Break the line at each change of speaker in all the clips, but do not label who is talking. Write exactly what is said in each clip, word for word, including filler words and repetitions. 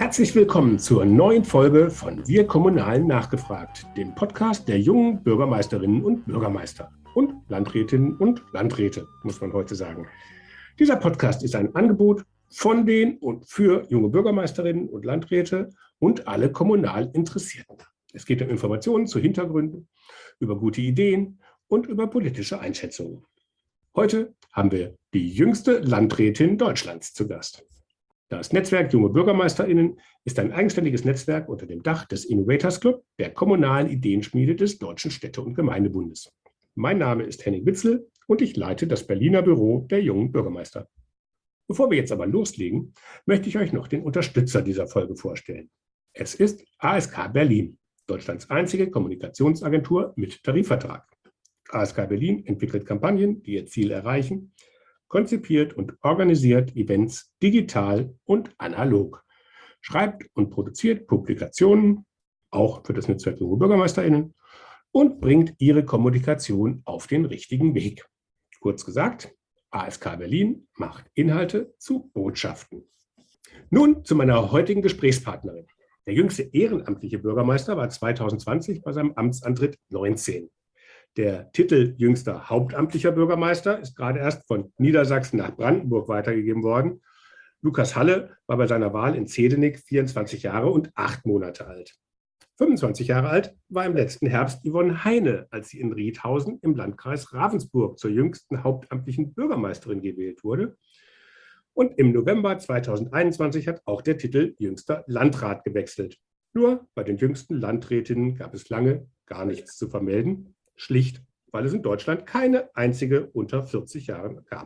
Herzlich willkommen zur neuen Folge von Wir Kommunalen nachgefragt, dem Podcast der jungen Bürgermeisterinnen und Bürgermeister und Landrätinnen und Landräte, muss man heute sagen. Dieser Podcast ist ein Angebot von den und für junge Bürgermeisterinnen und Landräte und alle kommunal Interessierten. Es geht um Informationen zu Hintergründen, über gute Ideen und über politische Einschätzungen. Heute haben wir die jüngste Landrätin Deutschlands zu Gast. Das Netzwerk Junge BürgermeisterInnen ist ein eigenständiges Netzwerk unter dem Dach des Innovators Club, der kommunalen Ideenschmiede des Deutschen Städte- und Gemeindebundes. Mein Name ist Henning Witzel und ich leite das Berliner Büro der jungen Bürgermeister. Bevor wir jetzt aber loslegen, möchte ich euch noch den Unterstützer dieser Folge vorstellen. Es ist A S K Berlin, Deutschlands einzige Kommunikationsagentur mit Tarifvertrag. A S K Berlin entwickelt Kampagnen, die ihr Ziel erreichen, konzipiert und organisiert Events digital und analog, schreibt und produziert Publikationen, auch für das Netzwerk Junge BürgermeisterInnen, und bringt ihre Kommunikation auf den richtigen Weg. Kurz gesagt, A S K Berlin macht Inhalte zu Botschaften. Nun zu meiner heutigen Gesprächspartnerin. Der jüngste ehrenamtliche Bürgermeister war zweitausendzwanzig bei seinem Amtsantritt neunzehn. Der Titel jüngster hauptamtlicher Bürgermeister ist gerade erst von Niedersachsen nach Brandenburg weitergegeben worden. Lukas Halle war bei seiner Wahl in Zehdenick vierundzwanzig Jahre und acht Monate alt. fünfundzwanzig Jahre alt war im letzten Herbst Yvonne Heine, als sie in Riedhausen im Landkreis Ravensburg zur jüngsten hauptamtlichen Bürgermeisterin gewählt wurde. Und im November zweitausendeinundzwanzig hat auch der Titel jüngster Landrat gewechselt. Nur bei den jüngsten Landrätinnen gab es lange gar nichts zu vermelden. Schlicht, weil es in Deutschland keine einzige unter vierzig Jahren gab.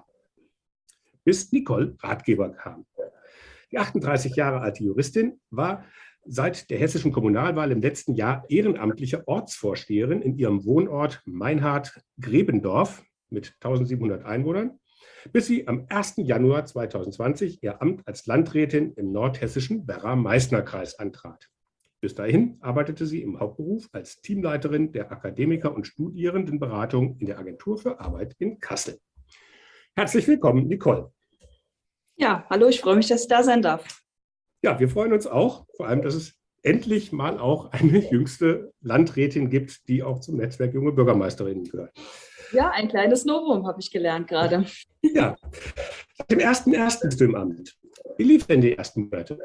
Bis Nicole Ratgeber kam. Die achtunddreißig Jahre alte Juristin war seit der hessischen Kommunalwahl im letzten Jahr ehrenamtliche Ortsvorsteherin in ihrem Wohnort Meinhard-Grebendorf mit eintausendsiebenhundert Einwohnern, bis sie am ersten Januar zweitausendzwanzig ihr Amt als Landrätin im nordhessischen Werra-Meißner-Kreis antrat. Bis dahin arbeitete sie im Hauptberuf als Teamleiterin der Akademiker- und Studierendenberatung in der Agentur für Arbeit in Kassel. Herzlich willkommen, Nicole.
Ja, hallo, ich freue mich, dass ich da sein darf.
Ja, wir freuen uns auch, vor allem, dass es endlich mal auch eine jüngste Landrätin gibt, die auch zum Netzwerk Junge Bürgermeisterinnen gehört.
Ja, ein kleines Novum habe ich gelernt gerade.
Ja, seit dem ersten ersten bist du im Amt. Wie lief denn die ersten Monate?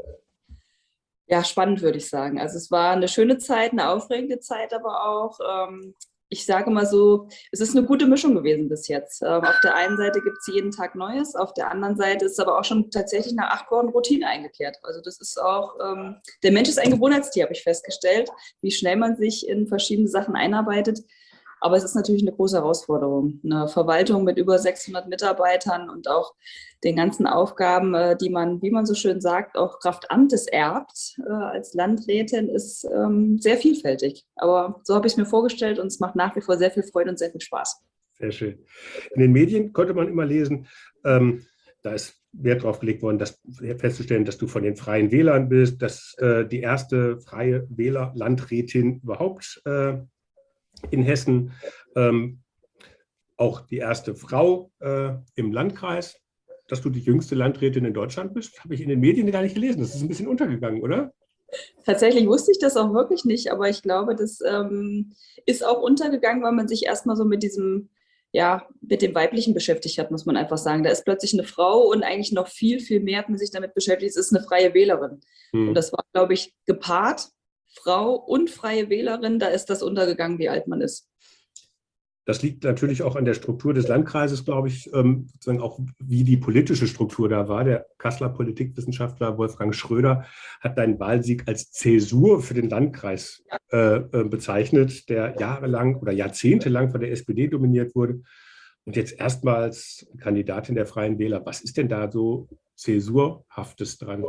Ja, spannend würde ich sagen. Also es war eine schöne Zeit, eine aufregende Zeit, aber auch, ähm, ich sage mal so, es ist eine gute Mischung gewesen bis jetzt. Ähm, auf der einen Seite gibt es jeden Tag Neues, auf der anderen Seite ist es aber auch schon tatsächlich nach acht Wochen Routine eingekehrt. Also das ist auch, ähm, der Mensch ist ein Gewohnheitstier, habe ich festgestellt, wie schnell man sich in verschiedene Sachen einarbeitet. Aber es ist natürlich eine große Herausforderung. Eine Verwaltung mit über sechshundert Mitarbeitern und auch den ganzen Aufgaben, die man, wie man so schön sagt, auch Kraft Amtes erbt als Landrätin, ist sehr vielfältig. Aber so habe ich es mir vorgestellt und es macht nach wie vor sehr viel Freude und sehr viel Spaß.
Sehr schön. In den Medien konnte man immer lesen, ähm, da ist Wert darauf gelegt worden, dass, festzustellen, dass du von den Freien Wählern bist, dass äh, die erste freie Wähler-Landrätin überhaupt äh, in Hessen, ähm, auch die erste Frau äh, im Landkreis, dass du die jüngste Landrätin in Deutschland bist, habe ich in den Medien gar nicht gelesen. Das ist ein bisschen untergegangen, oder?
Tatsächlich wusste ich das auch wirklich nicht, aber ich glaube, das ähm, ist auch untergegangen, weil man sich erstmal so mit diesem, ja, mit dem Weiblichen beschäftigt hat, muss man einfach sagen. Da ist plötzlich eine Frau und eigentlich noch viel, viel mehr hat man sich damit beschäftigt. Es ist eine freie Wählerin. Hm. Und das war, glaube ich, gepaart. Frau und freie Wählerin, da ist das untergegangen, wie alt man ist.
Das liegt natürlich auch an der Struktur des Landkreises, glaube ich, ähm, sozusagen auch wie die politische Struktur da war. Der Kasseler Politikwissenschaftler Wolfgang Schröder hat deinen Wahlsieg als Zäsur für den Landkreis äh, äh, bezeichnet, der jahrelang oder jahrzehntelang von der S P D dominiert wurde und jetzt erstmals Kandidatin der Freien Wähler. Was ist denn da so Zäsurhaftes dran?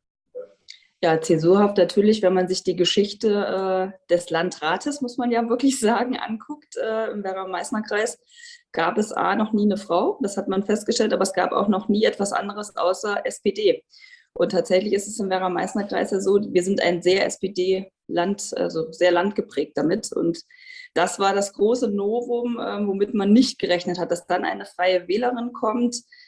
Ja, zäsurhaft natürlich, wenn man sich die Geschichte äh, des Landrates, muss man ja wirklich sagen, anguckt. Äh, im Werra-Meißner-Kreis gab es A, noch nie eine Frau, das hat man festgestellt, aber es gab auch noch nie etwas anderes außer S P D. Und tatsächlich ist es im Werra-Meißner-Kreis ja so, wir sind ein sehr S P D-Land, also sehr landgeprägt damit. Und das war das große Novum, äh, womit man nicht gerechnet hat, dass dann eine freie Wählerin kommt.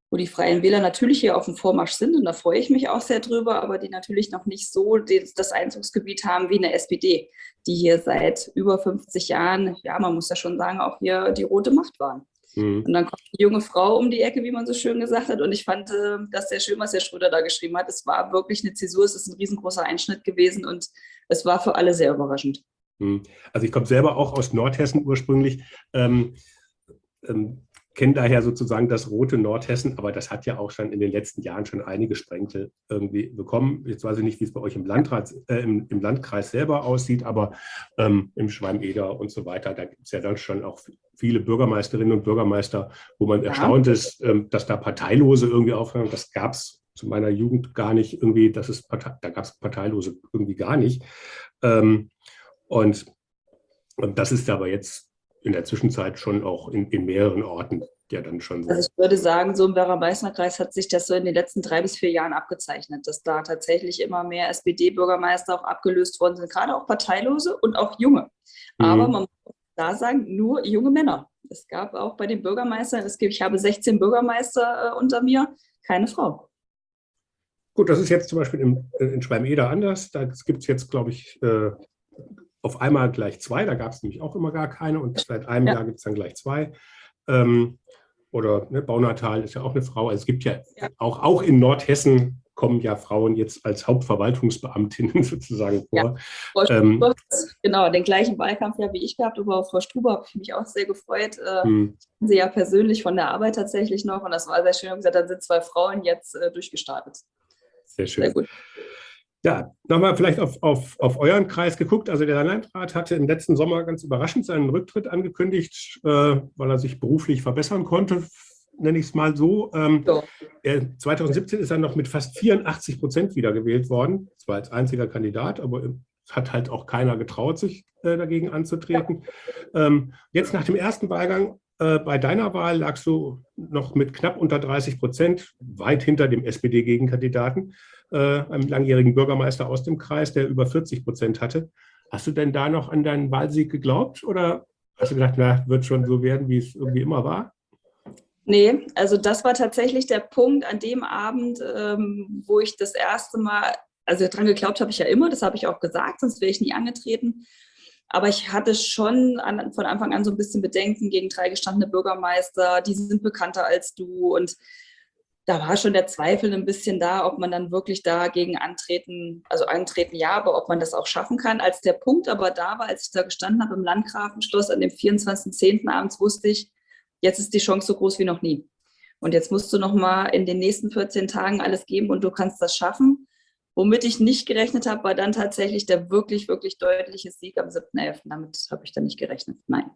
wo die Freien Wähler natürlich hier auf dem Vormarsch sind und da freue ich mich auch sehr drüber, aber die natürlich noch nicht so das Einzugsgebiet haben wie eine S P D, die hier seit über fünfzig Jahren, ja, man muss ja schon sagen, auch hier die rote Macht waren. Mhm. Und dann kommt die junge Frau um die Ecke, wie man so schön gesagt hat, und ich fand das sehr schön, was Herr Schröder da geschrieben hat. Es war wirklich eine Zäsur, es ist ein riesengroßer Einschnitt gewesen und es war für alle sehr überraschend.
Also ich komme selber auch aus Nordhessen ursprünglich, ähm, ähm, kenne daher sozusagen das rote Nordhessen, aber das hat ja auch schon in den letzten Jahren schon einige Sprenkel irgendwie bekommen. Jetzt weiß ich nicht, wie es bei euch im Landrat, äh, im, im Landkreis selber aussieht, aber ähm, im Schwalm-Eder und so weiter, da gibt es ja dann schon auch viele Bürgermeisterinnen und Bürgermeister, wo man ja. erstaunt ist, ähm, dass da Parteilose irgendwie aufhören. Das gab es zu meiner Jugend gar nicht irgendwie, das ist Partei, da gab es Parteilose irgendwie gar nicht. Ähm, und, und das ist aber jetzt in der Zwischenzeit schon auch in, in mehreren Orten ja dann schon so.
Also ich würde sagen, so im Werra-Meißner-Kreis hat sich das so in den letzten drei bis vier Jahren abgezeichnet, dass da tatsächlich immer mehr S P D-Bürgermeister auch abgelöst worden sind, gerade auch Parteilose und auch Junge. Mhm. Aber man muss da sagen, nur junge Männer. Es gab auch bei den Bürgermeistern, es gibt, ich habe sechzehn Bürgermeister äh, unter mir, keine Frau.
Gut, das ist jetzt zum Beispiel in, in Schwalm-Eder anders. Da gibt es jetzt, glaube ich, äh, auf einmal gleich zwei, da gab es nämlich auch immer gar keine und seit einem ja. Jahr gibt es dann gleich zwei. Ähm, oder ne, Baunatal ist ja auch eine Frau. Also es gibt ja, ja. Auch, auch in Nordhessen kommen ja Frauen jetzt als Hauptverwaltungsbeamtinnen sozusagen vor. Ja.
Frau ähm, genau, den gleichen Wahlkampf ja wie ich gehabt, aber Frau Struber habe ich mich auch sehr gefreut. Äh, hm. Sie ja persönlich von der Arbeit tatsächlich noch und das war sehr schön. Und gesagt, dann sind zwei Frauen jetzt äh, durchgestartet.
Sehr schön. Sehr gut. Ja, nochmal vielleicht auf, auf, auf euren Kreis geguckt. Also der Landrat hatte im letzten Sommer ganz überraschend seinen Rücktritt angekündigt, äh, weil er sich beruflich verbessern konnte, nenne ich es mal so. Ähm, so. Er, zwanzig siebzehn ist er noch mit fast vierundachtzig Prozent wiedergewählt worden. Zwar als einziger Kandidat, aber es hat halt auch keiner getraut, sich äh, dagegen anzutreten. Ja. Ähm, jetzt nach dem ersten Wahlgang, äh, bei deiner Wahl lagst du noch mit knapp unter dreißig Prozent, weit hinter dem S P D-Gegenkandidaten. Äh, einem langjährigen Bürgermeister aus dem Kreis, der über vierzig Prozent hatte. Hast du denn da noch an deinen Wahlsieg geglaubt oder hast du gedacht, na, wird schon so werden, wie es irgendwie immer war?
Nee, also das war tatsächlich der Punkt an dem Abend, ähm, wo ich das erste Mal, also daran geglaubt habe ich ja immer, das habe ich auch gesagt, sonst wäre ich nie angetreten. Aber ich hatte schon an, von Anfang an so ein bisschen Bedenken gegen drei gestandene Bürgermeister, die sind bekannter als du und da war schon der Zweifel ein bisschen da, ob man dann wirklich dagegen antreten, also antreten ja, aber ob man das auch schaffen kann. Als der Punkt aber da war, als ich da gestanden habe im Landgrafenschloss an dem vierundzwanzigsten zehnten abends, wusste ich, jetzt ist die Chance so groß wie noch nie. Und jetzt musst du noch mal in den nächsten vierzehn Tagen alles geben und du kannst das schaffen. Womit ich nicht gerechnet habe, war dann tatsächlich der wirklich, wirklich deutliche Sieg am siebten elften Damit habe ich dann nicht gerechnet, nein.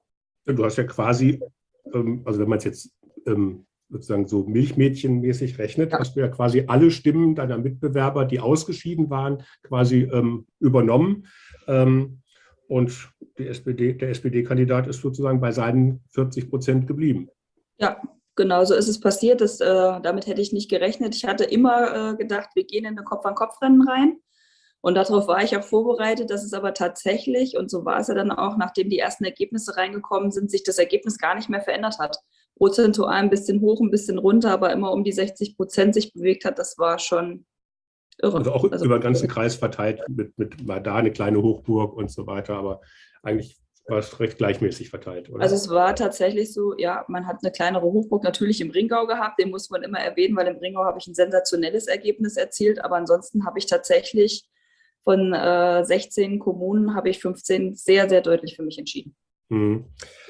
Du hast ja quasi, also wenn man es jetzt sozusagen so milchmädchenmäßig rechnet, ja. hast du ja quasi alle Stimmen deiner Mitbewerber, die ausgeschieden waren, quasi ähm, übernommen. Ähm, und die S P D, der S P D-Kandidat ist sozusagen bei seinen vierzig Prozent geblieben.
Ja, genau so ist es passiert. Das, äh, damit hätte ich nicht gerechnet. Ich hatte immer äh, gedacht, wir gehen in eine Kopf-an-Kopf-Rennen rein. Und darauf war ich auch vorbereitet, dass es aber tatsächlich, und so war es ja dann auch, nachdem die ersten Ergebnisse reingekommen sind, sich das Ergebnis gar nicht mehr verändert hat. Prozentual ein bisschen hoch, ein bisschen runter, aber immer um die sechzig Prozent sich bewegt hat, das war schon irre.
Also auch also, über den ganzen Kreis verteilt, mit, mit mal da eine kleine Hochburg und so weiter, aber eigentlich war es recht gleichmäßig verteilt, oder?
Also es war tatsächlich so, ja, man hat eine kleinere Hochburg natürlich im Ringau gehabt, den muss man immer erwähnen, weil im Ringau habe ich ein sensationelles Ergebnis erzielt, aber ansonsten habe ich tatsächlich von äh, sechzehn Kommunen, habe ich fünfzehn sehr, sehr deutlich für mich entschieden.
Mhm.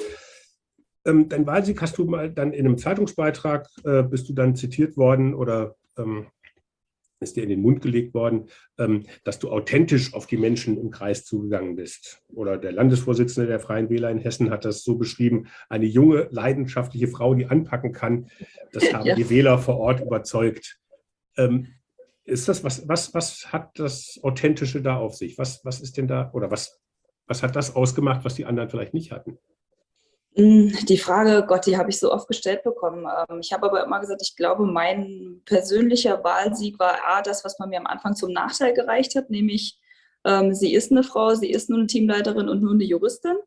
Ähm, dein Wahlsieg hast du mal dann in einem Zeitungsbeitrag, äh, bist du dann zitiert worden oder ähm, ist dir in den Mund gelegt worden, ähm, dass du authentisch auf die Menschen im Kreis zugegangen bist. Oder der Landesvorsitzende der Freien Wähler in Hessen hat das so beschrieben, eine junge, leidenschaftliche Frau, die anpacken kann, das haben ja. die Wähler vor Ort überzeugt. Ähm, ist das, was, was, was hat das Authentische da auf sich? Was, was ist denn da, oder was, was hat das ausgemacht, was die anderen vielleicht nicht hatten?
Die Frage, Gott, die habe ich so oft gestellt bekommen. Ich habe aber immer gesagt, ich glaube, mein persönlicher Wahlsieg war A, das, was man mir am Anfang zum Nachteil gereicht hat, nämlich ähm, sie ist eine Frau, sie ist nur eine Teamleiterin und nur eine Juristin.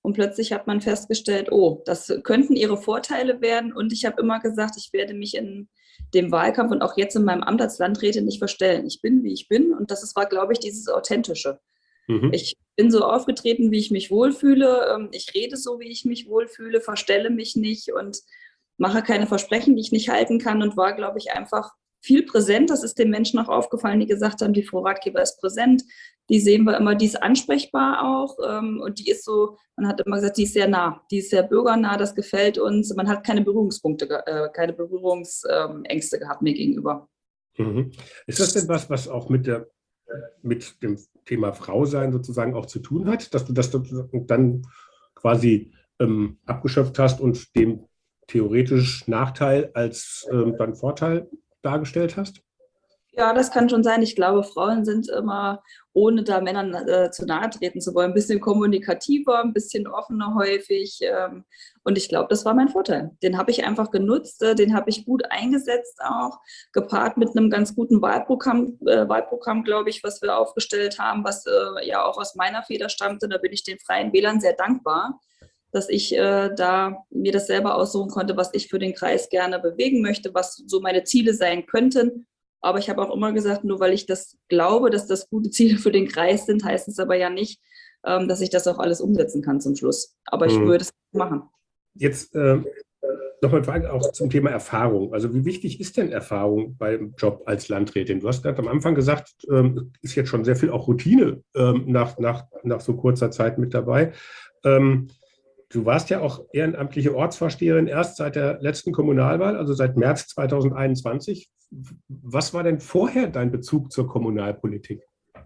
Und plötzlich hat man festgestellt, oh, das könnten ihre Vorteile werden. Und ich habe immer gesagt, ich werde mich in dem Wahlkampf und auch jetzt in meinem Amt als Landrätin nicht verstellen. Ich bin, wie ich bin. Und das war, glaube ich, dieses Authentische. Mhm. Ich bin so aufgetreten, wie ich mich wohlfühle. Ich rede so, wie ich mich wohlfühle, verstelle mich nicht und mache keine Versprechen, die ich nicht halten kann, und war, glaube ich, einfach viel präsent. Das ist den Menschen auch aufgefallen, die gesagt haben, die Frau Ratgeber ist präsent. Die sehen wir immer, die ist ansprechbar auch. Und die ist so, man hat immer gesagt, die ist sehr nah. Die ist sehr bürgernah, das gefällt uns. Man hat keine Berührungspunkte, keine Berührungsängste gehabt mir gegenüber.
Mhm. Ist das denn was, was auch mit, der, mit dem Thema Frau sein sozusagen auch zu tun hat, dass du das dann quasi ähm, abgeschöpft hast und dem theoretisch Nachteil als ähm, dann Vorteil dargestellt hast?
Ja, das kann schon sein. Ich glaube, Frauen sind immer, ohne da Männern äh, zu nahe treten zu wollen, ein bisschen kommunikativer, ein bisschen offener häufig. Ähm, und ich glaube, das war mein Vorteil. Den habe ich einfach genutzt, äh, den habe ich gut eingesetzt auch, gepaart mit einem ganz guten Wahlprogramm, äh, Wahlprogramm, glaube ich, was wir aufgestellt haben, was äh, ja auch aus meiner Feder stammte. Da bin ich den Freien Wählern sehr dankbar, dass ich äh, da mir das selber aussuchen konnte, was ich für den Kreis gerne bewegen möchte, was so meine Ziele sein könnten. Aber ich habe auch immer gesagt, nur weil ich das glaube, dass das gute Ziele für den Kreis sind, heißt es aber ja nicht, ähm, dass ich das auch alles umsetzen kann zum Schluss. Aber ich hm. würde es machen.
Jetzt äh, nochmal eine Frage auch zum Thema Erfahrung. Also wie wichtig ist denn Erfahrung beim Job als Landrätin? Du hast gerade am Anfang gesagt, ähm, ist jetzt schon sehr viel auch Routine ähm, nach, nach, nach so kurzer Zeit mit dabei. Ähm, Du warst ja auch ehrenamtliche Ortsvorsteherin erst seit der letzten Kommunalwahl, also seit März zweitausendeinundzwanzig. Was war denn vorher dein Bezug zur Kommunalpolitik?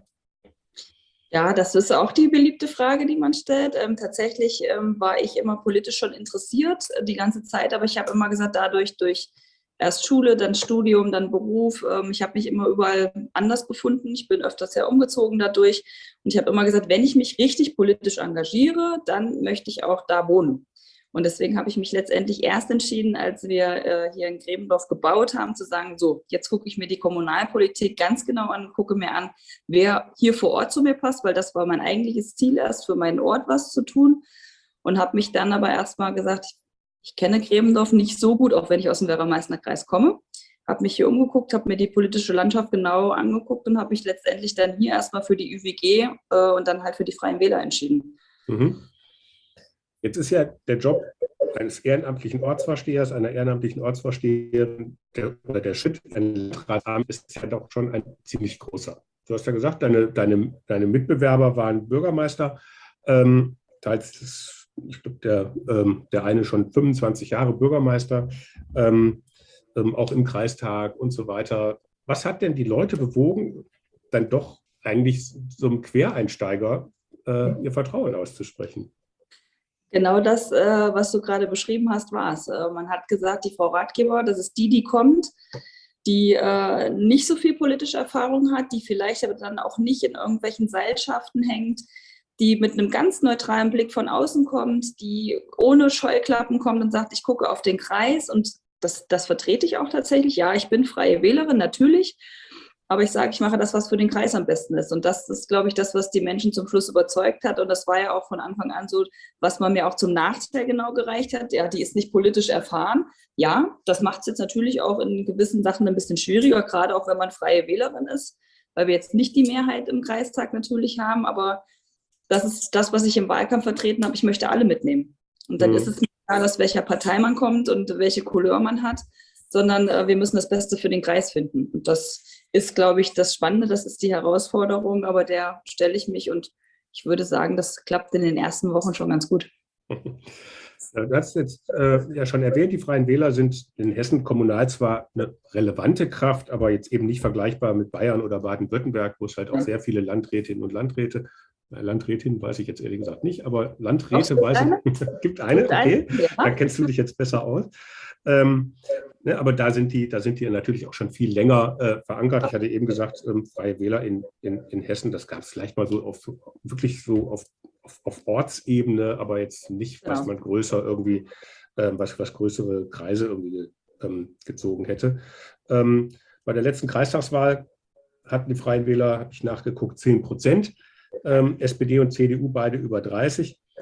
Ja, das ist auch die beliebte Frage, die man stellt. Ähm, tatsächlich ähm, war ich immer politisch schon interessiert, äh, die ganze Zeit, aber ich habe immer gesagt, dadurch, durch erst Schule, dann Studium, dann Beruf. Ähm, ich habe mich immer überall anders befunden. Ich bin öfters ja umgezogen dadurch. Und ich habe immer gesagt, wenn ich mich richtig politisch engagiere, dann möchte ich auch da wohnen. Und deswegen habe ich mich letztendlich erst entschieden, als wir äh, hier in Gräbendorf gebaut haben, zu sagen, so, jetzt gucke ich mir die Kommunalpolitik ganz genau an, gucke mir an, wer hier vor Ort zu mir passt, weil das war mein eigentliches Ziel, erst für meinen Ort was zu tun. Und habe mich dann aber erstmal gesagt, ich kenne Gräbendorf nicht so gut, auch wenn ich aus dem Werra-Meißner Kreis komme. Habe mich hier umgeguckt, habe mir die politische Landschaft genau angeguckt und habe mich letztendlich dann hier erstmal für die Ü W G äh, und dann halt für die Freien Wähler entschieden.
Mhm. Jetzt ist ja der Job eines ehrenamtlichen Ortsvorstehers, einer ehrenamtlichen Ortsvorsteherin, der, oder der Schritt in den Landratsamt ist ja doch schon ein ziemlich großer. Du hast ja gesagt, deine, deine, deine Mitbewerber waren Bürgermeister. Ähm, teils ist Ich glaube, der, ähm, der eine schon fünfundzwanzig Jahre Bürgermeister, ähm, ähm, auch im Kreistag und so weiter. Was hat denn die Leute bewogen, dann doch eigentlich so einem Quereinsteiger äh, ihr Vertrauen auszusprechen?
Genau das, äh, was du gerade beschrieben hast, war es. Äh, man hat gesagt, die Frau Ratgeber, das ist die, die kommt, die äh, nicht so viel politische Erfahrung hat, die vielleicht aber dann auch nicht in irgendwelchen Seilschaften hängt, die mit einem ganz neutralen Blick von außen kommt, die ohne Scheuklappen kommt und sagt, ich gucke auf den Kreis, und das, das vertrete ich auch tatsächlich. Ja, ich bin freie Wählerin, natürlich, aber ich sage, ich mache das, was für den Kreis am besten ist. Und das ist, glaube ich, das, was die Menschen zum Schluss überzeugt hat. Und das war ja auch von Anfang an so, was man mir auch zum Nachteil genau gereicht hat. Ja, die ist nicht politisch erfahren. Ja, das macht es jetzt natürlich auch in gewissen Sachen ein bisschen schwieriger, gerade auch wenn man freie Wählerin ist, weil wir jetzt nicht die Mehrheit im Kreistag natürlich haben, aber das ist das, was ich im Wahlkampf vertreten habe. Ich möchte alle mitnehmen. Und dann mhm. ist es nicht egal, aus welcher Partei man kommt und welche Couleur man hat, sondern äh, wir müssen das Beste für den Kreis finden. Und das ist, glaube ich, das Spannende, das ist die Herausforderung, aber der stelle ich mich, und ich würde sagen, das klappt in den ersten Wochen schon ganz gut.
Du hast jetzt äh, ja schon erwähnt, die Freien Wähler sind in Hessen kommunal zwar eine relevante Kraft, aber jetzt eben nicht vergleichbar mit Bayern oder Baden-Württemberg, wo es halt auch ja. sehr viele Landrätinnen und Landräte, äh, Landrätinnen weiß ich jetzt ehrlich gesagt nicht, aber Landräte
Ach,
weiß
eine?
ich, gibt eine,
gibt
okay,
eine? Ja.
Da kennst du dich jetzt besser aus. Ähm, ne, aber da sind die, da sind die natürlich auch schon viel länger äh, verankert. Ich hatte eben gesagt, ähm, Freie Wähler in, in, in Hessen, das gab es vielleicht mal so auf wirklich so auf, auf, auf Ortsebene, aber jetzt nicht, was man größer irgendwie, ähm, was, was größere Kreise irgendwie ähm, gezogen hätte. Ähm, bei der letzten Kreistagswahl hatten die Freien Wähler, habe ich nachgeguckt, zehn Prozent. Ähm, S P D und C D U beide über dreißig.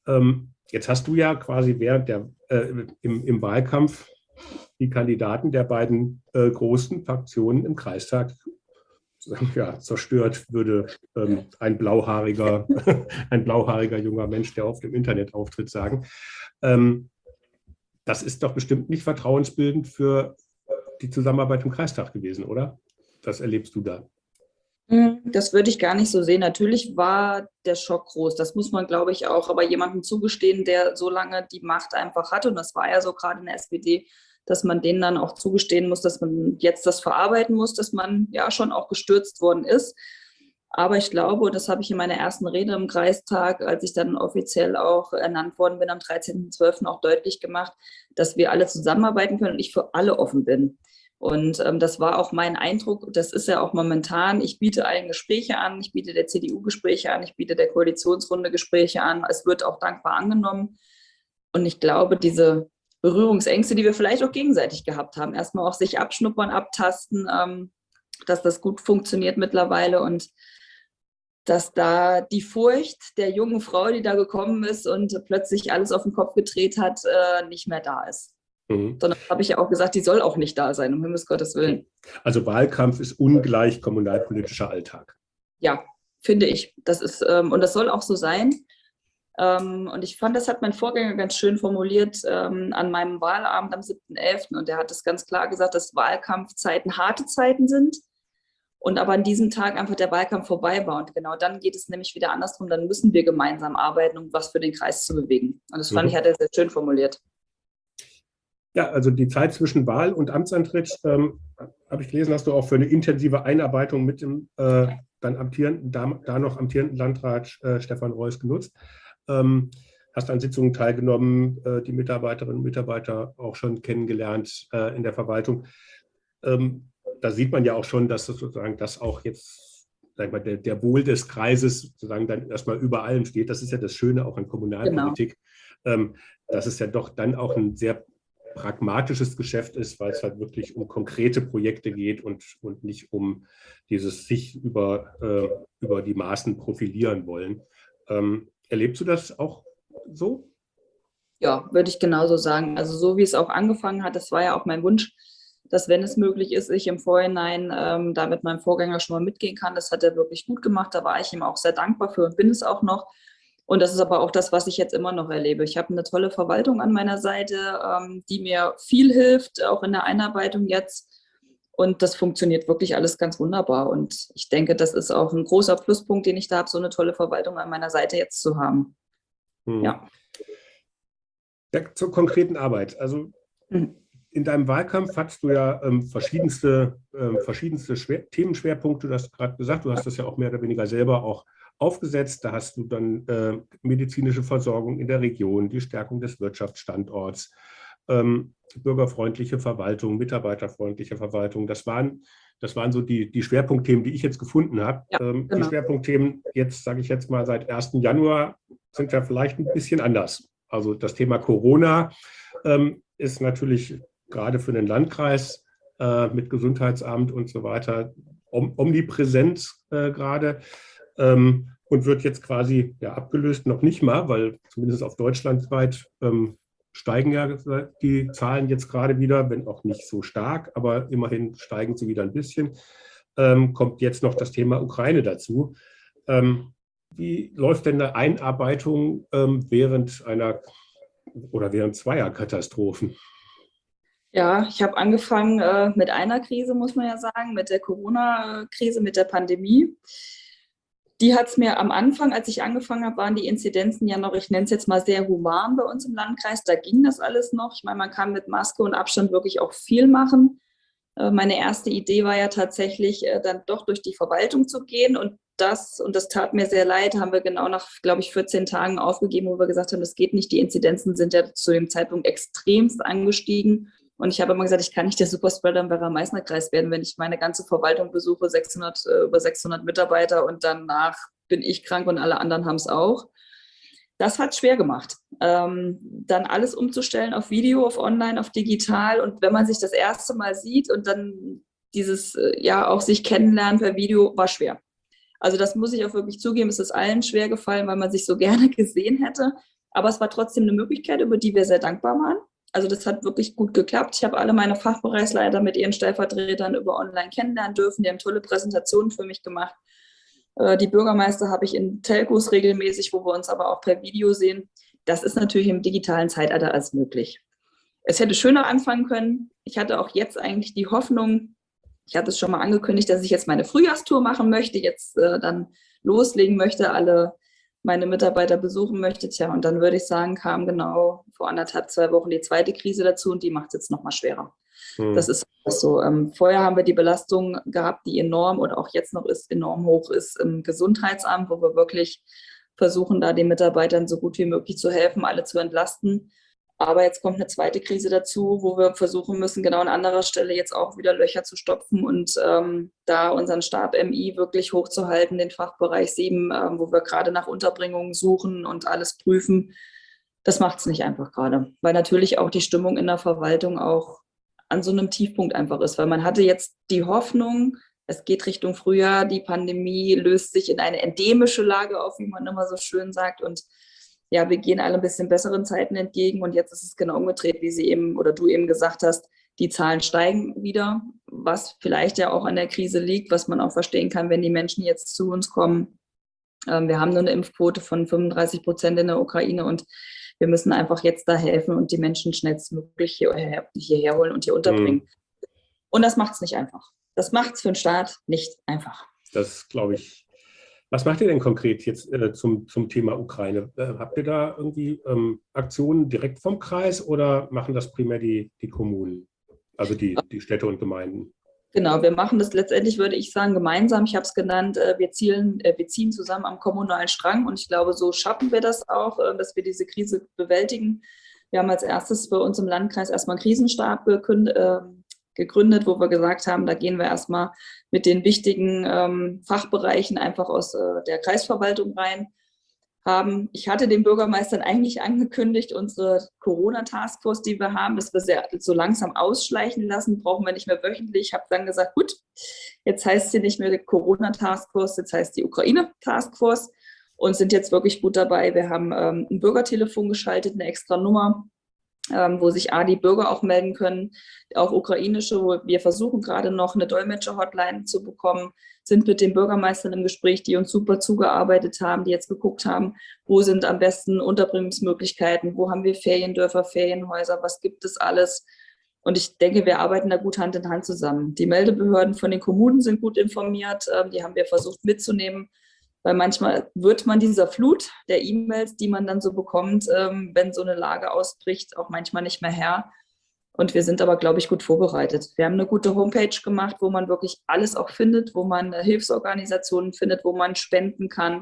Ähm, jetzt hast du ja quasi während der, äh, im, im Wahlkampf die Kandidaten der beiden äh, großen Fraktionen im Kreistag ja, zerstört, würde ähm, ein blauhaariger, ein blauhaariger junger Mensch, der auf dem Internet auftritt, sagen. Ähm, das ist doch bestimmt nicht vertrauensbildend für die Zusammenarbeit im Kreistag gewesen, oder? Was erlebst du da?
Das würde ich gar nicht so sehen. Natürlich war der Schock groß. Das muss man, glaube ich, auch aber jemandem zugestehen, der so lange die Macht einfach hat. Und das war ja so gerade in der S P D, dass man denen dann auch zugestehen muss, dass man jetzt das verarbeiten muss, dass man ja schon auch gestürzt worden ist. Aber ich glaube, und das habe ich in meiner ersten Rede im Kreistag, als ich dann offiziell auch ernannt worden bin, am dreizehnten zwölften auch deutlich gemacht, dass wir alle zusammenarbeiten können und ich für alle offen bin. Und ähm, das war auch mein Eindruck, das ist ja auch momentan, ich biete allen Gespräche an, ich biete der C D U Gespräche an, ich biete der Koalitionsrunde Gespräche an, es wird auch dankbar angenommen. Und ich glaube, diese Berührungsängste, die wir vielleicht auch gegenseitig gehabt haben, erstmal auch sich abschnuppern, abtasten, ähm, dass das gut funktioniert mittlerweile und dass da die Furcht der jungen Frau, die da gekommen ist und plötzlich alles auf den Kopf gedreht hat, äh, nicht mehr da ist. Mhm. Sondern habe ich ja auch gesagt, die soll auch nicht da sein, um Himmels Gottes Willen.
Also Wahlkampf ist ungleich kommunalpolitischer Alltag.
Ja, finde ich. Das ist, ähm, und das soll auch so sein. Ähm, und ich fand, das hat mein Vorgänger ganz schön formuliert ähm, an meinem Wahlabend am siebten elften Und der hat es ganz klar gesagt, dass Wahlkampfzeiten harte Zeiten sind. Und aber an diesem Tag einfach der Wahlkampf vorbei war. Und genau dann geht es nämlich wieder andersrum. Dann müssen wir gemeinsam arbeiten, um was für den Kreis zu bewegen. Und das fand mhm. ich, hat er sehr schön formuliert.
Ja, also die Zeit zwischen Wahl und Amtsantritt, ähm, habe ich gelesen, hast du auch für eine intensive Einarbeitung mit dem äh, dann amtierenden, da, da noch amtierenden Landrat äh, Stefan Reuss genutzt. Ähm, hast an Sitzungen teilgenommen, äh, die Mitarbeiterinnen und Mitarbeiter auch schon kennengelernt äh, in der Verwaltung. Ähm, da sieht man ja auch schon, dass das sozusagen das auch jetzt, sag ich mal, der, der Wohl des Kreises sozusagen dann erstmal über allem steht. Das ist ja das Schöne auch an Kommunalpolitik, genau. ähm, dass es ja doch dann auch ein sehr pragmatisches Geschäft ist, weil es halt wirklich um konkrete Projekte geht und, und nicht um dieses sich über, äh, über die Maßen profilieren wollen. Ähm, erlebst du das auch so?
Ja, würde ich genauso sagen. Also so wie es auch angefangen hat, das war ja auch mein Wunsch, dass, wenn es möglich ist, ich im Vorhinein ähm, da mit meinem Vorgänger schon mal mitgehen kann. Das hat er wirklich gut gemacht. Da war ich ihm auch sehr dankbar für und bin es auch noch. Und das ist aber auch das, was ich jetzt immer noch erlebe. Ich habe eine tolle Verwaltung an meiner Seite, ähm, die mir viel hilft, auch in der Einarbeitung jetzt. Und das funktioniert wirklich alles ganz wunderbar. Und ich denke, das ist auch ein großer Pluspunkt, den ich da habe, so eine tolle Verwaltung an meiner Seite jetzt zu haben.
Hm. Ja. Ja, zur konkreten Arbeit. Also hm. in deinem Wahlkampf hattest du ja ähm, verschiedenste, ähm, verschiedenste Schwer- Themenschwerpunkte. Du hast gerade gesagt, du hast das ja auch mehr oder weniger selber auch aufgesetzt. Da hast du dann äh, medizinische Versorgung in der Region, die Stärkung des Wirtschaftsstandorts, ähm, bürgerfreundliche Verwaltung, mitarbeiterfreundliche Verwaltung. Das waren, das waren so die, die Schwerpunktthemen, die ich jetzt gefunden habe. Ja, ähm, genau. Die Schwerpunktthemen jetzt, sage ich jetzt mal, seit ersten Januar sind ja vielleicht ein bisschen anders. Also das Thema Corona ähm, ist natürlich gerade für den Landkreis äh, mit Gesundheitsamt und so weiter om, omnipräsent äh, gerade. Ähm, und wird jetzt quasi ja, abgelöst, noch nicht mal, weil zumindest auf deutschlandweit ähm, steigen ja die Zahlen jetzt gerade wieder, wenn auch nicht so stark, aber immerhin steigen sie wieder ein bisschen. Ähm, kommt jetzt noch das Thema Ukraine dazu. Ähm, wie läuft denn eine Einarbeitung ähm, während einer oder während zweier Katastrophen?
Ja, ich habe angefangen äh, mit einer Krise, muss man ja sagen, mit der Corona-Krise, mit der Pandemie. Die hat es mir am Anfang, als ich angefangen habe, waren die Inzidenzen ja noch, ich nenne es jetzt mal sehr human bei uns im Landkreis. Da ging das alles noch. Ich meine, man kann mit Maske und Abstand wirklich auch viel machen. Äh, meine erste Idee war ja tatsächlich, äh, dann doch durch die Verwaltung zu gehen. Und das, und das tat mir sehr leid, haben wir genau nach, glaube ich, vierzehn Tagen aufgegeben, wo wir gesagt haben, das geht nicht. Die Inzidenzen sind ja zu dem Zeitpunkt extremst angestiegen. Und ich habe immer gesagt, ich kann nicht der Superspreader im Werra-Meißner-Kreis werden, wenn ich meine ganze Verwaltung besuche, sechshundert, äh, über sechshundert Mitarbeiter und danach bin ich krank und alle anderen haben es auch. Das hat schwer gemacht, ähm, dann alles umzustellen auf Video, auf Online, auf digital. Und wenn man sich das erste Mal sieht und dann dieses, äh, ja, auch sich kennenlernen per Video, war schwer. Also das muss ich auch wirklich zugeben, es ist allen schwer gefallen, weil man sich so gerne gesehen hätte. Aber es war trotzdem eine Möglichkeit, über die wir sehr dankbar waren. Also das hat wirklich gut geklappt. Ich habe alle meine Fachbereichsleiter mit ihren Stellvertretern über online kennenlernen dürfen. Die haben tolle Präsentationen für mich gemacht. Die Bürgermeister habe ich in Telcos regelmäßig, wo wir uns aber auch per Video sehen. Das ist natürlich im digitalen Zeitalter als möglich. Es hätte schöner anfangen können. Ich hatte auch jetzt eigentlich die Hoffnung, ich hatte es schon mal angekündigt, dass ich jetzt meine Frühjahrstour machen möchte, jetzt äh, dann loslegen möchte, alle meine Mitarbeiter besuchen möchte. Tja, und dann würde ich sagen, kam genau vor anderthalb, zwei Wochen die zweite Krise dazu und die macht es jetzt noch mal schwerer. Hm. Das ist so. Ähm, vorher haben wir die Belastung gehabt, die enorm oder auch jetzt noch ist, enorm hoch ist im Gesundheitsamt, wo wir wirklich versuchen, da den Mitarbeitern so gut wie möglich zu helfen, alle zu entlasten. Aber jetzt kommt eine zweite Krise dazu, wo wir versuchen müssen, genau an anderer Stelle jetzt auch wieder Löcher zu stopfen und ähm, da unseren Stab M I wirklich hochzuhalten, den Fachbereich sieben, ähm, wo wir gerade nach Unterbringungen suchen und alles prüfen. Das macht es nicht einfach gerade, weil natürlich auch die Stimmung in der Verwaltung auch an so einem Tiefpunkt einfach ist, weil man hatte jetzt die Hoffnung, es geht Richtung Frühjahr, die Pandemie löst sich in eine endemische Lage auf, wie man immer so schön sagt, und ja, wir gehen alle ein bisschen besseren Zeiten entgegen und jetzt ist es genau umgedreht, wie Sie eben oder du eben gesagt hast, die Zahlen steigen wieder, was vielleicht ja auch an der Krise liegt, was man auch verstehen kann, wenn die Menschen jetzt zu uns kommen. Ähm, wir haben nur eine Impfquote von fünfunddreißig Prozent in der Ukraine und wir müssen einfach jetzt da helfen und die Menschen schnellstmöglich hierher, hierher holen und hier unterbringen. Mhm. Und das macht es nicht einfach. Das macht es für den Staat nicht einfach.
Das glaube ich. Was macht ihr denn konkret jetzt äh, zum, zum Thema Ukraine? Äh, habt ihr da irgendwie ähm, Aktionen direkt vom Kreis oder machen das primär die, die Kommunen, also die, die Städte und Gemeinden?
Genau, wir machen das letztendlich, würde ich sagen, gemeinsam. Ich habe es genannt, äh, wir, zielen, äh, wir ziehen zusammen am kommunalen Strang und ich glaube, so schaffen wir das auch, äh, dass wir diese Krise bewältigen. Wir haben als erstes bei uns im Landkreis erstmal einen Krisenstab gekündigt, äh, gegründet, wo wir gesagt haben, da gehen wir erstmal mit den wichtigen ähm, Fachbereichen einfach aus äh, der Kreisverwaltung rein. Haben. Ich hatte den Bürgermeistern eigentlich angekündigt, unsere Corona-Taskforce, die wir haben, dass wir sie so langsam ausschleichen lassen, brauchen wir nicht mehr wöchentlich. Ich habe dann gesagt, gut, jetzt heißt sie nicht mehr Corona-Taskforce, jetzt heißt die Ukraine-Taskforce und sind jetzt wirklich gut dabei. Wir haben ähm, ein Bürgertelefon geschaltet, eine extra Nummer, Ähm, wo sich A, die Bürger auch melden können, auch ukrainische, wo wir versuchen gerade noch eine Dolmetscher-Hotline zu bekommen, sind mit den Bürgermeistern im Gespräch, die uns super zugearbeitet haben, die jetzt geguckt haben, wo sind am besten Unterbringungsmöglichkeiten, wo haben wir Feriendörfer, Ferienhäuser, was gibt es alles. Und ich denke, wir arbeiten da gut Hand in Hand zusammen. Die Meldebehörden von den Kommunen sind gut informiert, ähm, die haben wir versucht mitzunehmen, weil manchmal wird man dieser Flut der E-Mails, die man dann so bekommt, ähm, wenn so eine Lage ausbricht, auch manchmal nicht mehr Herr. Und wir sind aber, glaube ich, gut vorbereitet. Wir haben eine gute Homepage gemacht, wo man wirklich alles auch findet, wo man Hilfsorganisationen findet, wo man spenden kann,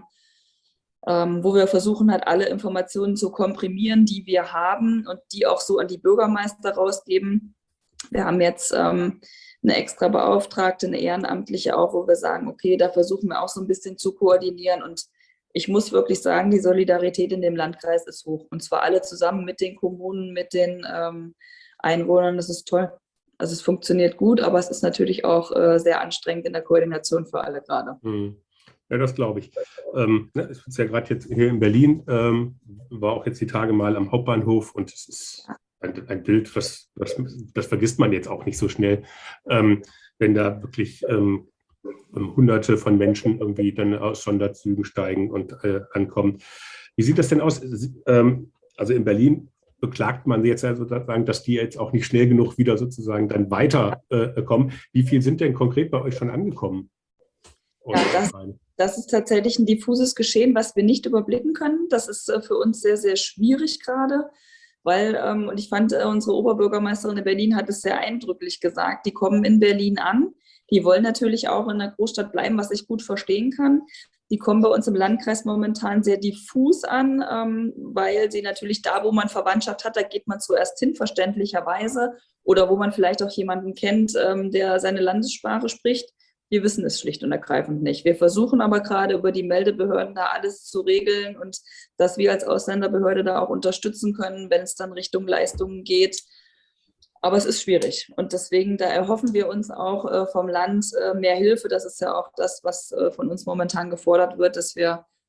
ähm, wo wir versuchen halt alle Informationen zu komprimieren, die wir haben und die auch so an die Bürgermeister rausgeben. Wir haben jetzt ähm, eine extra Beauftragte, eine Ehrenamtliche auch, wo wir sagen, okay, da versuchen wir auch so ein bisschen zu koordinieren. Und ich muss wirklich sagen, die Solidarität in dem Landkreis ist hoch. Und zwar alle zusammen mit den Kommunen, mit den ähm, Einwohnern. Das ist toll. Also es funktioniert gut, aber es ist natürlich auch äh, sehr anstrengend in der Koordination für alle gerade.
Hm. Ja, das glaube ich. Ähm, ne, ich bin ja gerade jetzt hier in Berlin, ähm, war auch jetzt die Tage mal am Hauptbahnhof und es ist ein, ein Bild, was, was, das vergisst man jetzt auch nicht so schnell, ähm, wenn da wirklich ähm, Hunderte von Menschen irgendwie dann aus Sonderzügen steigen und äh, ankommen. Wie sieht das denn aus? Ähm, also in Berlin beklagt man jetzt ja sozusagen, dass die jetzt auch nicht schnell genug wieder sozusagen dann weiterkommen. Äh, Wie viel sind denn konkret bei euch schon angekommen?
Ja, das, das ist tatsächlich ein diffuses Geschehen, was wir nicht überblicken können. Das ist äh, für uns sehr, sehr schwierig gerade, weil, ähm, und ich fand, äh, unsere Oberbürgermeisterin in Berlin hat es sehr eindrücklich gesagt, die kommen in Berlin an, die wollen natürlich auch in der Großstadt bleiben, was ich gut verstehen kann. Die kommen bei uns im Landkreis momentan sehr diffus an, ähm, weil sie natürlich da, wo man Verwandtschaft hat, da geht man zuerst hin, verständlicherweise, oder wo man vielleicht auch jemanden kennt, ähm, der seine Landessprache spricht. Wir wissen es schlicht und ergreifend nicht. Wir versuchen aber gerade über die Meldebehörden da alles zu regeln und dass wir als Ausländerbehörde da auch unterstützen können, wenn es dann Richtung Leistungen geht. Aber es ist schwierig und deswegen, da erhoffen wir uns auch äh, vom Land äh, mehr Hilfe. Das ist ja auch das, was äh, von uns momentan gefordert wird, dass wir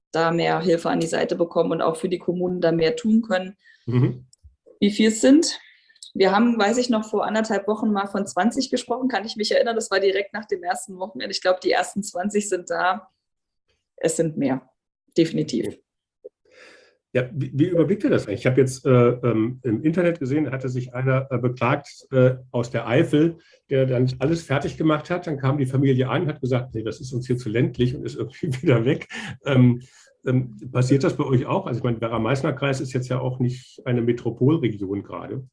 da mehr Hilfe an die Seite bekommen und auch für die Kommunen da mehr tun können.
Mhm.
Wie viel es sind? Wir haben, weiß ich noch, vor anderthalb Wochen mal von zwanzig gesprochen, kann ich mich erinnern. Das war direkt nach dem ersten Wochenende. Ich glaube, die ersten zwanzig sind da. Es sind mehr, definitiv.
Ja, wie, wie überblickt ihr das eigentlich? Ich habe jetzt äh, ähm, im Internet gesehen, da hatte sich einer äh, beklagt äh, aus der Eifel, der dann alles fertig gemacht hat. Dann kam die Familie an und hat gesagt, nee, das ist uns hier zu ländlich und ist irgendwie wieder weg. Ähm, ähm, passiert das bei euch auch? Also ich meine, Werra-Meißner-Kreis ist jetzt ja auch nicht eine Metropolregion gerade.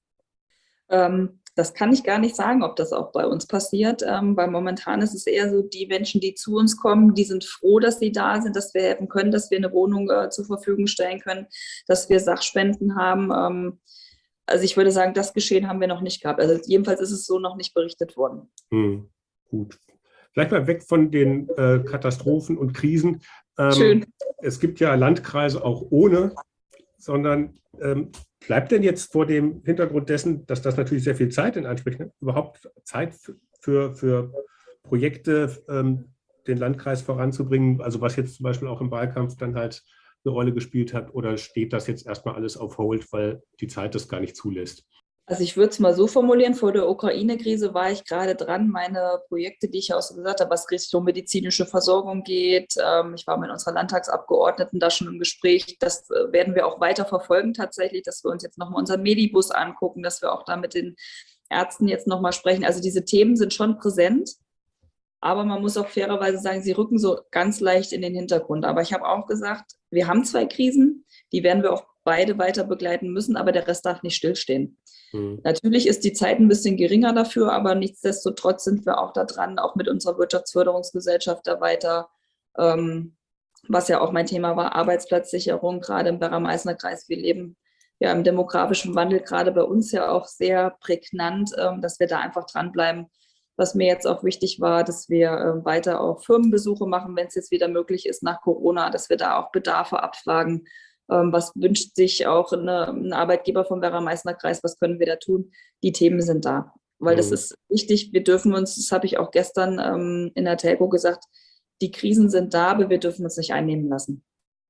Ähm, das kann ich gar nicht sagen, ob das auch bei uns passiert, ähm, weil momentan ist es eher so, die Menschen, die zu uns kommen, die sind froh, dass sie da sind, dass wir helfen können, dass wir eine Wohnung äh, zur Verfügung stellen können, dass wir Sachspenden haben. Ähm, also ich würde sagen, das Geschehen haben wir noch nicht gehabt. Also jedenfalls ist es so noch nicht berichtet worden.
Hm, gut. Vielleicht mal weg von den äh, Katastrophen und Krisen. Ähm,
Schön.
Es gibt ja Landkreise auch ohne, sondern ähm, bleibt denn jetzt vor dem Hintergrund dessen, dass das natürlich sehr viel Zeit in Anspruch nimmt, überhaupt Zeit für, für Projekte, ähm, den Landkreis voranzubringen? Also was jetzt zum Beispiel auch im Wahlkampf dann halt eine Rolle gespielt hat, oder steht das jetzt erstmal alles auf Hold, weil die Zeit das gar nicht zulässt?
Also ich würde es mal so formulieren, vor der Ukraine-Krise war ich gerade dran, meine Projekte, die ich auch so gesagt habe, was Richtung medizinische Versorgung geht. Ähm, ich war mit unserer Landtagsabgeordneten da schon im Gespräch. Das äh, werden wir auch weiter verfolgen tatsächlich, dass wir uns jetzt nochmal unseren Medibus angucken, dass wir auch da mit den Ärzten jetzt nochmal sprechen. Also diese Themen sind schon präsent, aber man muss auch fairerweise sagen, sie rücken so ganz leicht in den Hintergrund. Aber ich habe auch gesagt, wir haben zwei Krisen, die werden wir auch beide weiter begleiten müssen, aber der Rest darf nicht stillstehen. Mhm. Natürlich ist die Zeit ein bisschen geringer dafür, aber nichtsdestotrotz sind wir auch da dran, auch mit unserer Wirtschaftsförderungsgesellschaft da weiter, ähm, was ja auch mein Thema war, Arbeitsplatzsicherung, gerade im Werra-Meißner-Kreis. Wir leben ja im demografischen Wandel, gerade bei uns ja auch sehr prägnant, ähm, dass wir da einfach dranbleiben. Was mir jetzt auch wichtig war, dass wir äh, weiter auch Firmenbesuche machen, wenn es jetzt wieder möglich ist nach Corona, dass wir da auch Bedarfe abfragen. Was wünscht sich auch eine, ein Arbeitgeber vom Werra-Meißner-Kreis? Was können wir da tun? Die Themen sind da, weil mhm. das ist wichtig. Wir dürfen uns, das habe ich auch gestern ähm, in der Telco gesagt, die Krisen sind da, aber wir dürfen uns nicht einnehmen lassen.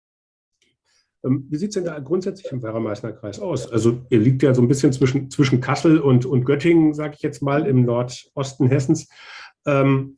Wie sieht es denn da grundsätzlich im Werra-Meißner-Kreis aus? Also ihr liegt ja so ein bisschen zwischen, zwischen Kassel und, und Göttingen, sage ich jetzt mal, im Nordosten Hessens. Ähm,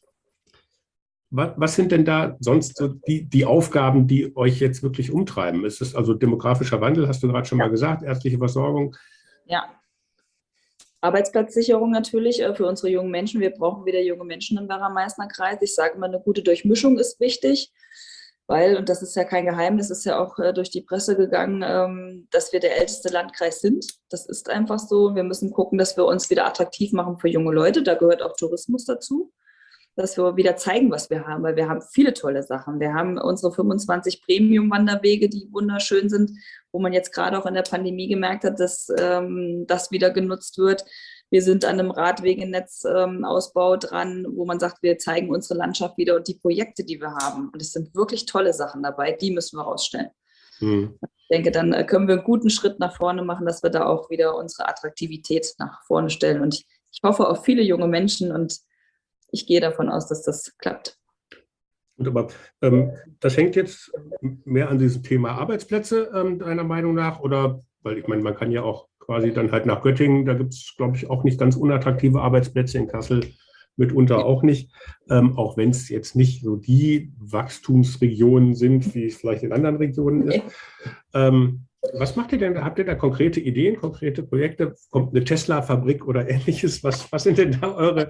Was sind denn da sonst so die, die Aufgaben, die euch jetzt wirklich umtreiben? Ist es also demografischer Wandel, hast du gerade schon ja. mal gesagt, ärztliche Versorgung?
Ja. Arbeitsplatzsicherung natürlich äh, für unsere jungen Menschen. Wir brauchen wieder junge Menschen im Werra-Meißner-Kreis. Ich sage immer, eine gute Durchmischung ist wichtig, weil, und das ist ja kein Geheimnis, ist ja auch äh, durch die Presse gegangen, ähm, dass wir der älteste Landkreis sind. Das ist einfach so. Wir müssen gucken, dass wir uns wieder attraktiv machen für junge Leute. Da gehört auch Tourismus dazu, dass wir wieder zeigen, was wir haben, weil wir haben viele tolle Sachen. Wir haben unsere fünfundzwanzig Premium-Wanderwege, die wunderschön sind, wo man jetzt gerade auch in der Pandemie gemerkt hat, dass ähm, das wieder genutzt wird. Wir sind an einem Radwegenetzausbau ähm, dran, wo man sagt, wir zeigen unsere Landschaft wieder und die Projekte, die wir haben. Und es sind wirklich tolle Sachen dabei, die müssen wir rausstellen. Hm. Ich denke, dann können wir einen guten Schritt nach vorne machen, dass wir da auch wieder unsere Attraktivität nach vorne stellen. Und ich, ich hoffe auf viele junge Menschen und ich gehe davon aus, dass das klappt.
Gut, aber ähm, das hängt jetzt mehr an diesem Thema Arbeitsplätze, ähm, deiner Meinung nach? Oder, weil ich meine, man kann ja auch quasi dann halt nach Göttingen, da gibt es, glaube ich, auch nicht ganz unattraktive Arbeitsplätze, in Kassel mitunter ja. auch nicht. Ähm, auch wenn es jetzt nicht so die Wachstumsregionen sind, wie es vielleicht in anderen Regionen ist. Ähm, Was macht ihr denn? Habt ihr da konkrete Ideen, konkrete Projekte? Kommt eine Tesla-Fabrik oder ähnliches? Was, was sind denn da eure?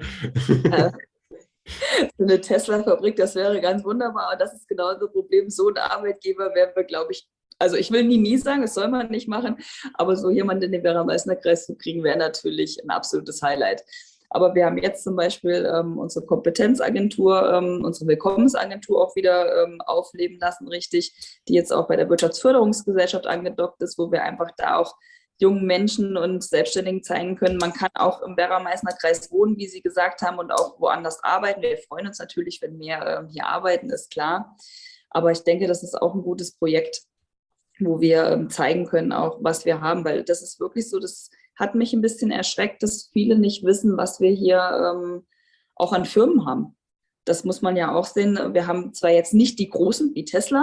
So eine Tesla-Fabrik, das wäre ganz wunderbar. Und das ist genau das Problem. So ein Arbeitgeber werden wir, glaube ich, also ich will nie, nie sagen, das soll man nicht machen, aber so jemanden in den Werra-Meißner-Kreis zu kriegen, wäre natürlich ein absolutes Highlight. Aber wir haben jetzt zum Beispiel ähm, unsere Kompetenzagentur, ähm, unsere Willkommensagentur auch wieder ähm, aufleben lassen, richtig, die jetzt auch bei der Wirtschaftsförderungsgesellschaft angedockt ist, wo wir einfach da auch jungen Menschen und Selbstständigen zeigen können, man kann auch im Werra-Meißner-Kreis wohnen, wie Sie gesagt haben, und auch woanders arbeiten. Wir freuen uns natürlich, wenn mehr ähm, hier arbeiten, ist klar. Aber ich denke, das ist auch ein gutes Projekt, wo wir ähm, zeigen können, auch was wir haben, weil das ist wirklich so, das hat mich ein bisschen erschreckt, dass viele nicht wissen, was wir hier ähm, auch an Firmen haben. Das muss man ja auch sehen. Wir haben zwar jetzt nicht die großen wie Tesla,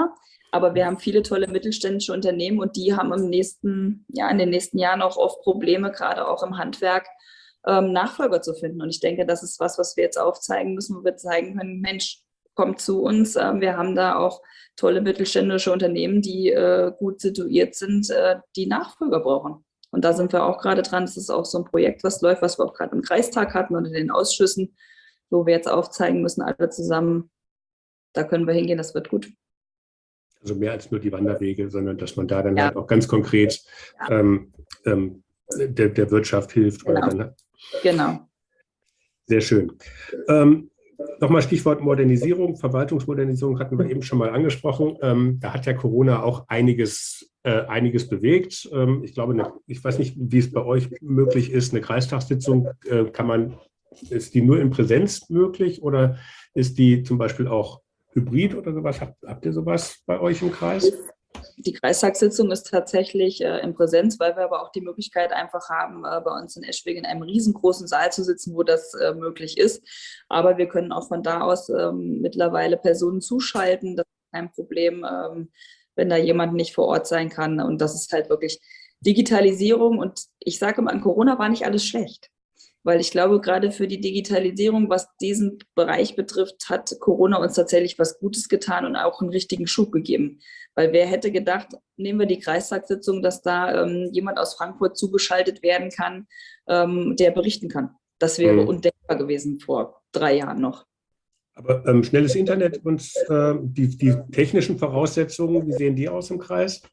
Aber wir haben viele tolle mittelständische Unternehmen und die haben im nächsten, ja, in den nächsten Jahren auch oft Probleme, gerade auch im Handwerk, ähm, Nachfolger zu finden. Und ich denke, das ist was, was wir jetzt aufzeigen müssen, wo wir zeigen können, Mensch, kommt zu uns. Ähm, wir haben da auch tolle mittelständische Unternehmen, die äh, gut situiert sind, äh, die Nachfolger brauchen. Und da sind wir auch gerade dran. Das ist auch so ein Projekt, was läuft, was wir auch gerade im Kreistag hatten und in den Ausschüssen, wo wir jetzt aufzeigen müssen, alle zusammen, da können wir hingehen, das wird gut.
Also mehr als nur die Wanderwege, sondern dass man da dann
Ja.
halt auch ganz konkret
Ja.
ähm, ähm, der, der Wirtschaft hilft.
Genau.
Oder dann,
Genau.
Sehr schön. Ähm, Nochmal Stichwort Modernisierung, Verwaltungsmodernisierung hatten wir eben schon mal angesprochen. Ähm, da hat ja Corona auch einiges, äh, einiges bewegt. Ähm, ich glaube, eine, ich weiß nicht, wie es bei euch möglich ist. Eine Kreistagssitzung äh, kann man, ist die nur in Präsenz möglich oder ist die zum Beispiel auch hybrid oder sowas? Habt, habt ihr sowas bei euch im Kreis?
Die Kreistagssitzung ist tatsächlich äh, in Präsenz, weil wir aber auch die Möglichkeit einfach haben, äh, bei uns in Eschwege in einem riesengroßen Saal zu sitzen, wo das äh, möglich ist. Aber wir können auch von da aus ähm, mittlerweile Personen zuschalten. Das ist kein Problem, ähm, wenn da jemand nicht vor Ort sein kann. Und das ist halt wirklich Digitalisierung. Und ich sage mal, an Corona war nicht alles schlecht. Weil ich glaube, gerade für die Digitalisierung, was diesen Bereich betrifft, hat Corona uns tatsächlich was Gutes getan und auch einen richtigen Schub gegeben. Weil wer hätte gedacht, nehmen wir die Kreistagssitzung, dass da ähm, jemand aus Frankfurt zugeschaltet werden kann, ähm, der berichten kann. Das wäre mhm. undenkbar gewesen vor drei Jahren noch.
Aber ähm, schnelles Internet und äh, die, die technischen Voraussetzungen, wie sehen die aus im Kreis?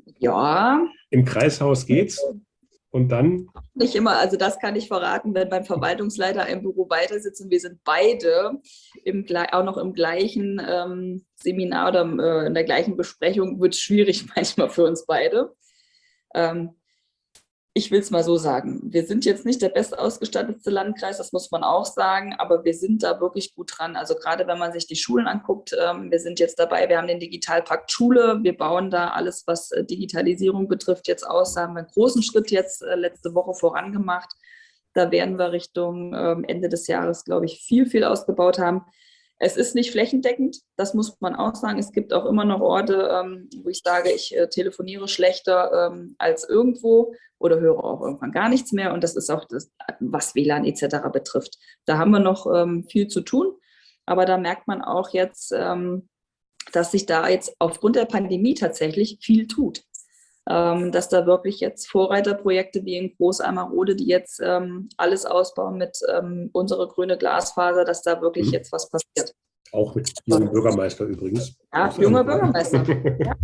Ja.
Im Kreishaus geht's. Und dann?
Nicht immer, also das kann ich verraten, wenn beim Verwaltungsleiter im Büro weiter sitzen. Wir sind beide im, auch noch im gleichen ähm, Seminar oder äh, in der gleichen Besprechung, wird es schwierig manchmal für uns beide. Ähm, ich will es mal so sagen, wir sind jetzt nicht der bestausgestattetste Landkreis, das muss man auch sagen, aber wir sind da wirklich gut dran. Also gerade wenn man sich die Schulen anguckt, ähm, wir sind jetzt dabei, wir haben den Digitalpakt Schule, wir bauen da alles, was äh, Digitalisierung betrifft, jetzt aus. Da haben wir einen großen Schritt jetzt äh, letzte Woche vorangemacht. Da werden wir Richtung ähm, Ende des Jahres, glaube ich, viel, viel ausgebaut haben. Es ist nicht flächendeckend, das muss man auch sagen. Es gibt auch immer noch Orte, ähm, wo ich sage, ich äh, telefoniere schlechter ähm, als irgendwo oder höre auch irgendwann gar nichts mehr. Und das ist auch das, was W L A N et cetera betrifft. Da haben wir noch ähm, viel zu tun. Aber da merkt man auch jetzt, ähm, dass sich da jetzt aufgrund der Pandemie tatsächlich viel tut. Ähm, dass da wirklich jetzt Vorreiterprojekte wie in Großeimerode, die jetzt ähm, alles ausbauen mit ähm, unserer grüne Glasfaser, dass da wirklich mhm. jetzt was passiert.
Auch mit jungen Bürgermeister übrigens.
Ja, junger Bürgermeister. Ja.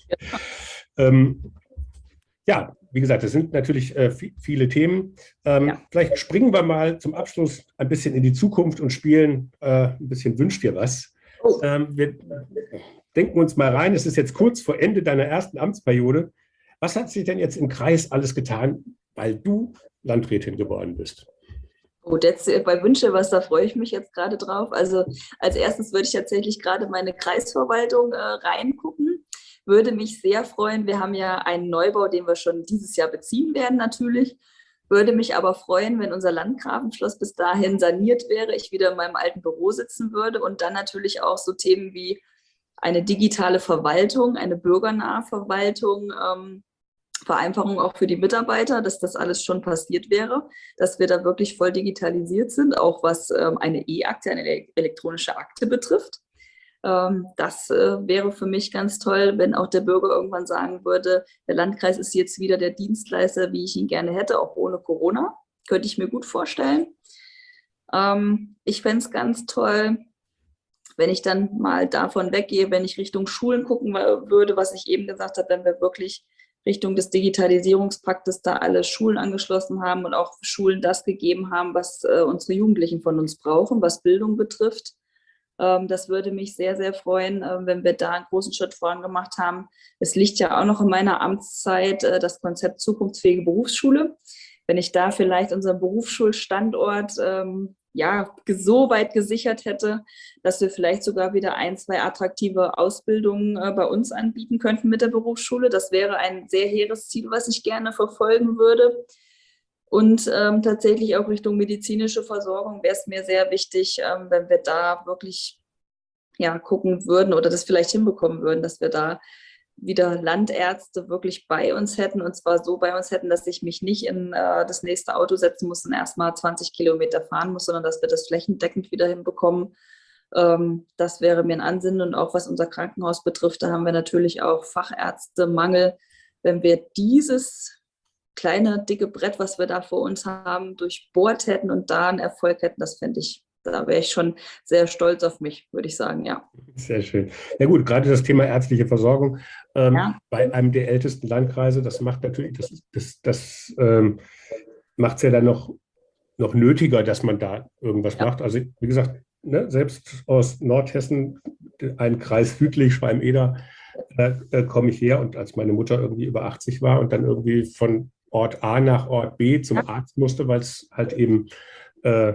ähm, ja, wie gesagt, das sind natürlich äh, viele Themen. Ähm, ja. Vielleicht springen wir mal zum Abschluss ein bisschen in die Zukunft und spielen äh, ein bisschen Wünsch dir was. Oh. Ähm, wir denken uns mal rein, es ist jetzt kurz vor Ende deiner ersten Amtsperiode. Was hat sich denn jetzt im Kreis alles getan, weil du Landrätin geworden bist?
Oh, jetzt bei Wünsche was, da freue ich mich jetzt gerade drauf. Also als erstes würde ich tatsächlich gerade meine Kreisverwaltung äh, reingucken. Würde mich sehr freuen. Wir haben ja einen Neubau, den wir schon dieses Jahr beziehen werden natürlich. Würde mich aber freuen, wenn unser Landgrafenschloss bis dahin saniert wäre, ich wieder in meinem alten Büro sitzen würde und dann natürlich auch so Themen wie eine digitale Verwaltung, eine bürgernahe Verwaltung, ähm, Vereinfachung auch für die Mitarbeiter, dass das alles schon passiert wäre, dass wir da wirklich voll digitalisiert sind, auch was ähm, eine E-Akte, eine elektronische Akte betrifft. Ähm, das äh, wäre für mich ganz toll, wenn auch der Bürger irgendwann sagen würde, der Landkreis ist jetzt wieder der Dienstleister, wie ich ihn gerne hätte, auch ohne Corona. Könnte ich mir gut vorstellen. Ähm, ich fände es ganz toll, wenn ich dann mal davon weggehe, wenn ich Richtung Schulen gucken würde, was ich eben gesagt habe, wenn wir wirklich Richtung des Digitalisierungspaktes da alle Schulen angeschlossen haben und auch Schulen das gegeben haben, was äh, unsere Jugendlichen von uns brauchen, was Bildung betrifft. Ähm, das würde mich sehr, sehr freuen, äh, wenn wir da einen großen Schritt voran gemacht haben. Es liegt ja auch noch in meiner Amtszeit äh, das Konzept zukunftsfähige Berufsschule. Wenn ich da vielleicht unseren Berufsschulstandort ähm, ja, so weit gesichert hätte, dass wir vielleicht sogar wieder ein, zwei attraktive Ausbildungen äh, bei uns anbieten könnten mit der Berufsschule. Das wäre ein sehr hehres Ziel, was ich gerne verfolgen würde. Und ähm, tatsächlich auch Richtung medizinische Versorgung wäre es mir sehr wichtig, ähm, wenn wir da wirklich ja, gucken würden oder das vielleicht hinbekommen würden, dass wir da wieder Landärzte wirklich bei uns hätten und zwar so bei uns hätten, dass ich mich nicht in äh, das nächste Auto setzen muss und erstmal zwanzig Kilometer fahren muss, sondern dass wir das flächendeckend wieder hinbekommen. Ähm, das wäre mir ein Ansinnen und auch was unser Krankenhaus betrifft, da haben wir natürlich auch Fachärztemangel. Wenn wir dieses kleine, dicke Brett, was wir da vor uns haben, durchbohrt hätten und da einen Erfolg hätten, das fände ich, da wäre ich schon sehr stolz auf mich, würde ich sagen, ja.
Sehr schön. Ja gut, gerade das Thema ärztliche Versorgung ähm,
Ja.
bei einem der ältesten Landkreise, das macht natürlich, das, das, das ähm, macht es ja dann noch, noch nötiger, dass man da irgendwas
Ja.
macht. Also wie gesagt, ne, selbst aus Nordhessen, ein Kreis südlich, Schwalm-Eder, äh, äh, komme ich her und als meine Mutter irgendwie über achtzig war und dann irgendwie von Ort A nach Ort B zum
Ja.
Arzt musste, weil es halt eben äh,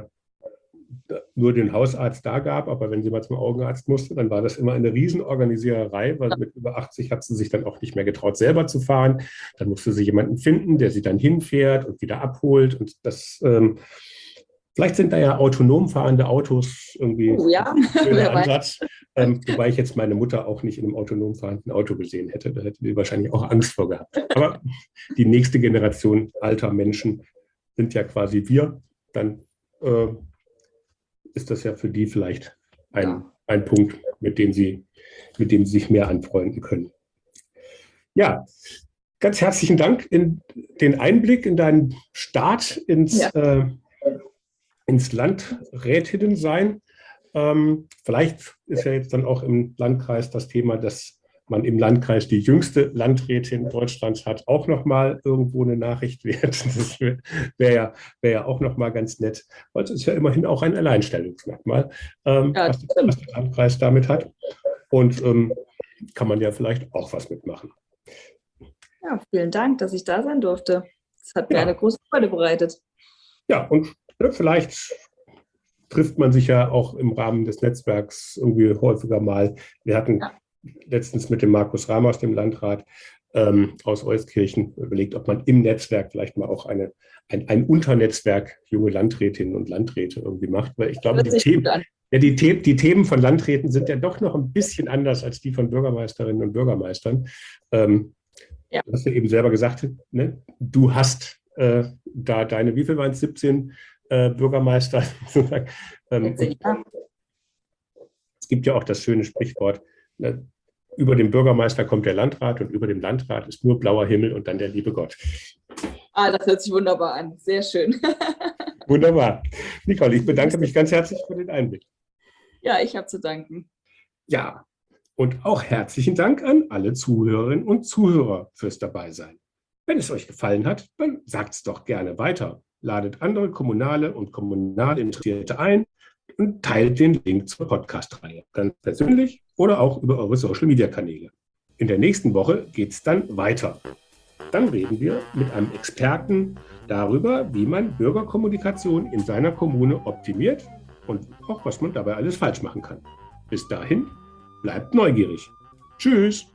nur den Hausarzt da gab, aber wenn sie mal zum Augenarzt musste, dann war das immer eine Riesenorganisiererei, weil mit über achtzig hat sie sich dann auch nicht mehr getraut, selber zu fahren. Dann musste sie jemanden finden, der sie dann hinfährt und wieder abholt. Und das, ähm, vielleicht sind da ja autonom fahrende Autos irgendwie
Oh, ja.
ein Ansatz. Ähm, wobei ich jetzt meine Mutter auch nicht in einem autonom fahrenden Auto gesehen hätte. Da hätte sie wahrscheinlich auch Angst vor gehabt. Aber die nächste Generation alter Menschen sind ja quasi wir. Dann äh, ist das ja für die vielleicht ein, ja. ein Punkt, mit dem, sie, mit dem sie sich mehr anfreunden können. Ja, ganz herzlichen Dank in den Einblick in deinen Start ins, ja. äh, ins Landrätinnensein. Ähm, vielleicht ist ja jetzt dann auch im Landkreis das Thema, dass man im Landkreis die jüngste Landrätin Deutschlands hat, auch nochmal irgendwo eine Nachricht wert. Das wäre wär ja, wär ja auch nochmal ganz nett, weil es ist ja immerhin auch ein Alleinstellungsmerkmal, ähm, ja, was, was der Landkreis damit hat. Und ähm, kann man ja vielleicht auch was mitmachen.
Ja, vielen Dank, dass ich da sein durfte. Das hat mir ja. eine große Freude bereitet.
Ja, und ne, vielleicht trifft man sich ja auch im Rahmen des Netzwerks irgendwie häufiger mal. Wir hatten ja. letztens mit dem Markus Rahm aus dem Landrat ähm, aus Euskirchen überlegt, ob man im Netzwerk vielleicht mal auch eine, ein, ein Unternetzwerk junge Landrätinnen und Landräte irgendwie macht. Weil ich glaube, die Themen, ja, die, The- die Themen von Landräten sind ja doch noch ein bisschen anders als die von Bürgermeisterinnen und Bürgermeistern. Ähm, ja. Du hast ja eben selber gesagt, ne? Du hast äh, da deine, wie viel waren es, siebzehn äh, Bürgermeister? ähm,
ja.
Es gibt ja auch das schöne Sprichwort, ne? Über dem Bürgermeister kommt der Landrat und über dem Landrat ist nur blauer Himmel und dann der liebe Gott.
Ah, das hört sich wunderbar an. Sehr schön.
Wunderbar. Nicole, ich bedanke mich ganz herzlich für den Einblick.
Ja, ich habe zu danken.
Ja, und auch herzlichen Dank an alle Zuhörerinnen und Zuhörer fürs Dabeisein. Wenn es euch gefallen hat, dann sagt es doch gerne weiter. Ladet andere kommunale und kommunal Interessierte ein und teilt den Link zur Podcast-Reihe, ganz persönlich oder auch über eure Social-Media-Kanäle. In der nächsten Woche geht es dann weiter. Dann reden wir mit einem Experten darüber, wie man Bürgerkommunikation in seiner Kommune optimiert und auch was man dabei alles falsch machen kann. Bis dahin, bleibt neugierig. Tschüss!